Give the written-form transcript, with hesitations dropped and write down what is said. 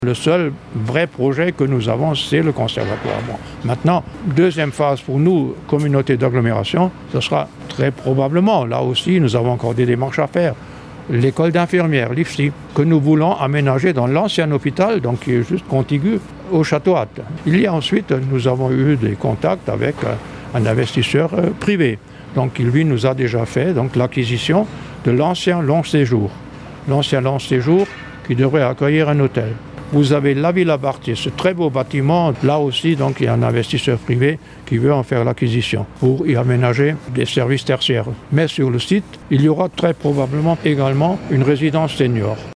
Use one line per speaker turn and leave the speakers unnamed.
Le seul vrai projet que nous avons, c'est le conservatoire. Bon. Maintenant, deuxième phase pour nous, communauté d'agglomération, ce sera très probablement, là aussi, nous avons encore des démarches à faire. L'école d'infirmière, l'IFSI, que nous voulons aménager dans l'ancien hôpital, donc qui est juste contigu au Château Hatt. Il y a ensuite, nous avons eu des contacts avec un investisseur privé. Donc, lui nous a déjà fait donc, l'acquisition de l'ancien long séjour. L'ancien long séjour qui devrait accueillir un hôtel. Vous avez la Villa Bartier, ce très beau bâtiment. Là aussi, donc, il y a un investisseur privé qui veut en faire l'acquisition pour y aménager des services tertiaires. Mais sur le site, il y aura très probablement également une résidence senior.